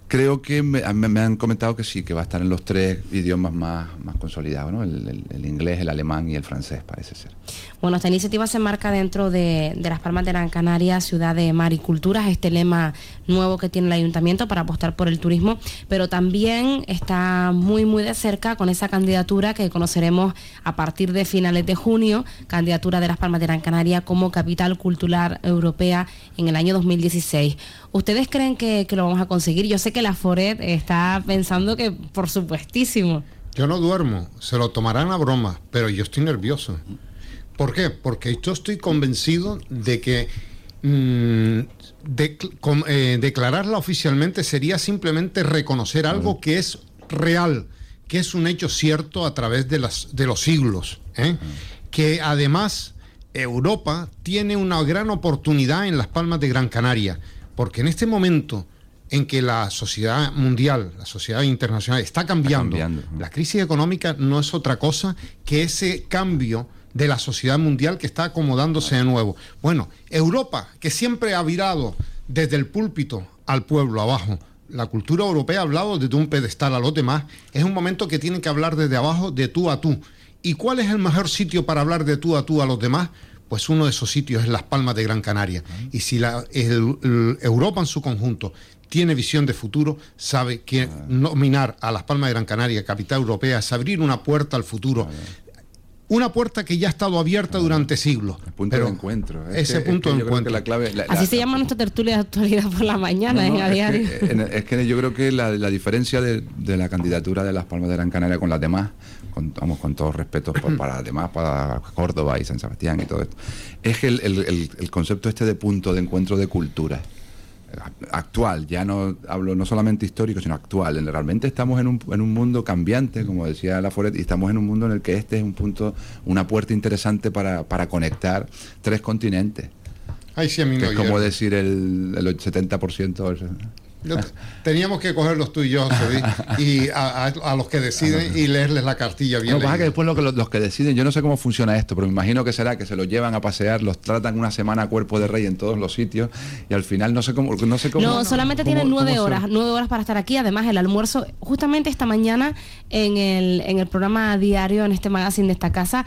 Creo que me han comentado que sí, que va a estar en los 3 idiomas más consolidados, ¿no? El inglés, el alemán y el francés, parece ser. Bueno, esta iniciativa se marca dentro de Las Palmas de Gran Canaria, ciudad de mar y culturas, este lema nuevo que tiene el ayuntamiento para apostar por el turismo, pero también está muy de cerca con esa candidatura que conoceremos a partir de finales de junio, candidatura de Las Palmas de Gran Canaria como capital cultural europea en el año 2016. ¿Ustedes creen que lo vamos a conseguir? Yo sé que la Foret está pensando que por supuestísimo. Yo no duermo, se lo tomarán a broma, pero yo estoy nervioso. ¿Por qué? Porque yo estoy convencido de que declararla oficialmente sería simplemente reconocer algo que es real, que es un hecho cierto a través de los siglos, que además Europa tiene una gran oportunidad en Las Palmas de Gran Canaria, porque en este momento en que la sociedad mundial, la sociedad internacional está cambiando. La crisis económica no es otra cosa que ese cambio de la sociedad mundial que está acomodándose de nuevo. Bueno, Europa, que siempre ha virado desde el púlpito al pueblo abajo, la cultura europea ha hablado desde un pedestal a los demás, es un momento que tienen que hablar desde abajo, de tú a tú. ¿Y cuál es el mejor sitio para hablar de tú a tú a los demás? Pues uno de esos sitios es Las Palmas de Gran Canaria. Y si Europa en su conjunto tiene visión de futuro, sabe que nominar a Las Palmas de Gran Canaria capital europea es abrir una puerta al futuro. Una puerta que ya ha estado abierta durante siglos. El punto de encuentro. Ese punto de encuentro. La clave, así se llama nuestra tertulia de actualidad por la mañana, a diario. Es que yo creo que la diferencia de la candidatura de Las Palmas de Gran Canaria con las demás, con todos respetos para las demás, para Córdoba y San Sebastián y todo esto, es que el concepto de punto de encuentro de culturas actual, ya no hablo no solamente histórico, sino actual. Realmente estamos en un mundo cambiante, como decía la Foret, y estamos en un mundo en el que este es un punto, una puerta interesante para conectar 3 continentes. Ay, sí, a mí que no es como decir el 70%. Teníamos que cogerlos tú y yo, y a los que deciden y leerles la cartilla bien. Lo que pasa es que después los que deciden, yo no sé cómo funciona esto, pero me imagino que será que se los llevan a pasear, los tratan una semana a cuerpo de rey en todos los sitios y al final no sé cómo. No, solamente tienen 9 horas para estar aquí. Además, el almuerzo, justamente esta mañana en el programa diario, en este magazine de esta casa,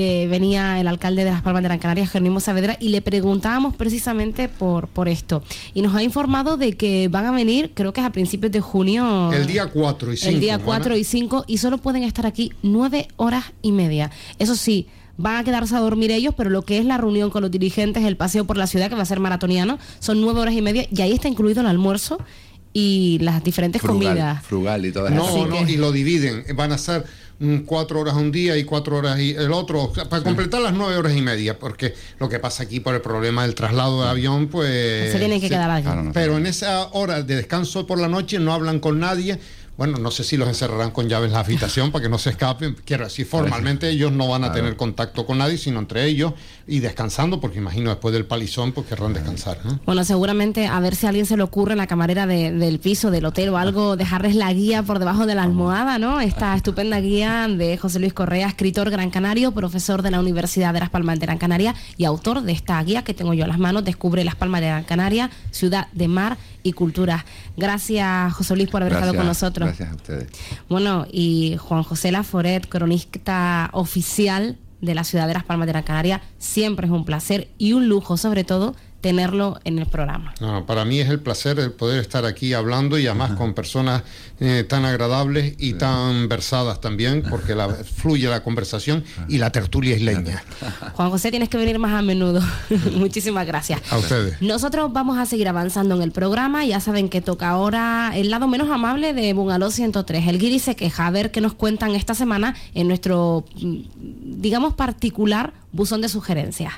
venía el alcalde de Las Palmas de Gran Canaria, Jerónimo Saavedra, y le preguntábamos precisamente por esto. Y nos ha informado de que van a venir, creo que es a principios de junio. El día 4 y 5. El día 4 y 5, y solo pueden estar aquí 9 horas y media. Eso sí, van a quedarse a dormir ellos, pero lo que es la reunión con los dirigentes, el paseo por la ciudad, que va a ser maratoniano, son 9 horas y media, y ahí está incluido el almuerzo y las diferentes comidas. Frugal y todo eso. Y lo dividen. Van a ser 4 horas un día y 4 horas y el otro, para completar las 9 horas y media, porque lo que pasa aquí por el problema del traslado de avión, pues se tienen que quedar aquí. Pero en esa hora de descanso por la noche no hablan con nadie. Bueno, no sé si los encerrarán con llaves en la habitación para que no se escapen. Quiero decir, formalmente ellos no van a tener contacto con nadie, sino entre ellos y descansando, porque imagino después del palizón pues querrán descansar, ¿no? Bueno, seguramente a ver si a alguien se le ocurre en la camarera del piso, del hotel o algo, dejarles la guía por debajo de la almohada, ¿no? Esta estupenda guía de José Luis Correa, escritor gran canario, profesor de la Universidad de Las Palmas de Gran Canaria y autor de esta guía que tengo yo en las manos, Descubre Las Palmas de Gran Canaria, ciudad de mar y cultura. Gracias, José Luis, por haber estado con nosotros. Gracias a ustedes. Bueno, y Juan José Laforet, cronista oficial de la ciudad de Las Palmas de Gran Canaria, siempre es un placer y un lujo, sobre todo, tenerlo en el programa. No, para mí es el placer el poder estar aquí hablando y además con personas tan agradables y tan versadas también, porque fluye la conversación y la tertulia isleña. Juan José, tienes que venir más a menudo. Muchísimas gracias. A ustedes. Nosotros vamos a seguir avanzando en el programa. Ya saben que toca ahora el lado menos amable de Bungalow 103. El guiri se queja. A ver qué nos cuentan esta semana en nuestro, digamos, particular buzón de sugerencias.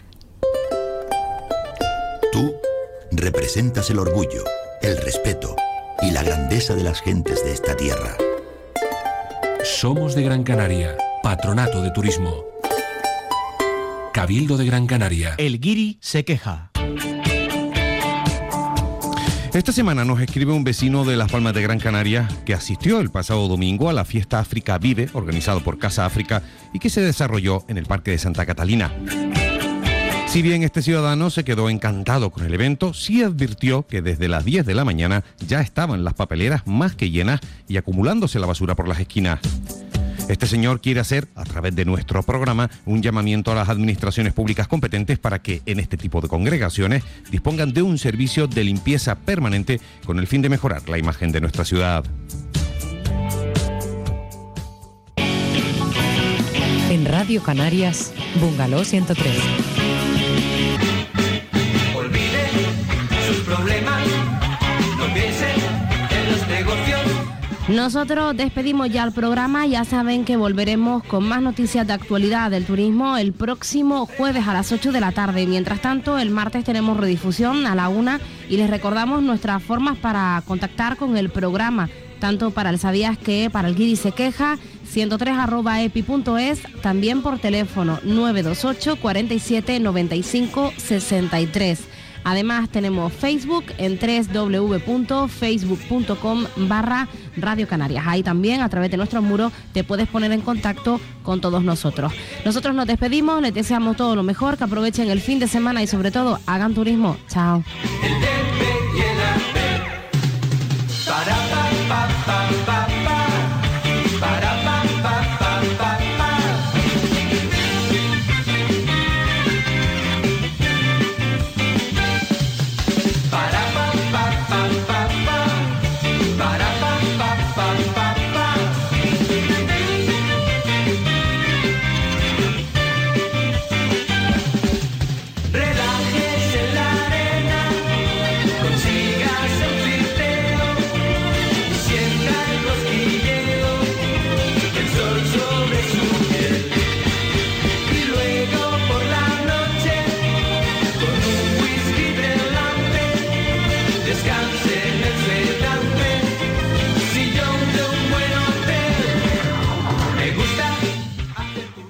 Tú representas el orgullo, el respeto y la grandeza de las gentes de esta tierra. Somos de Gran Canaria, Patronato de Turismo. Cabildo de Gran Canaria. El guiri se queja. Esta semana nos escribe un vecino de Las Palmas de Gran Canaria que asistió el pasado domingo a la fiesta África Vive, organizado por Casa África y que se desarrolló en el Parque de Santa Catalina. Si bien este ciudadano se quedó encantado con el evento, sí advirtió que desde las 10 de la mañana ya estaban las papeleras más que llenas y acumulándose la basura por las esquinas. Este señor quiere hacer, a través de nuestro programa, un llamamiento a las administraciones públicas competentes para que, en este tipo de congregaciones, dispongan de un servicio de limpieza permanente con el fin de mejorar la imagen de nuestra ciudad. En Radio Canarias, Bungalow 103. Olvide sus problemas, no piense en los negocios. Nosotros despedimos ya el programa. Ya saben que volveremos con más noticias de actualidad del turismo el próximo jueves a las 8 de la tarde. Mientras tanto, el martes tenemos redifusión a la 1 y les recordamos nuestras formas para contactar con el programa, tanto para el Sabías Que, para el Guiri Se Queja, 103@epi.es, también por teléfono 928 47 95 63. Además tenemos Facebook en www.facebook.com/Radio Canarias. Ahí también, a través de nuestro muro, te puedes poner en contacto con todos nosotros. Nosotros nos despedimos, les deseamos todo lo mejor, que aprovechen el fin de semana y sobre todo hagan turismo. Chao.